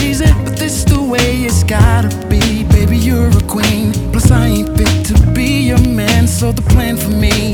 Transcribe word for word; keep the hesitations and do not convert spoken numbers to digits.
crazy, but this the way it's gotta be. Baby, you're a queen, plus I ain't fit to be your man. So the plan for me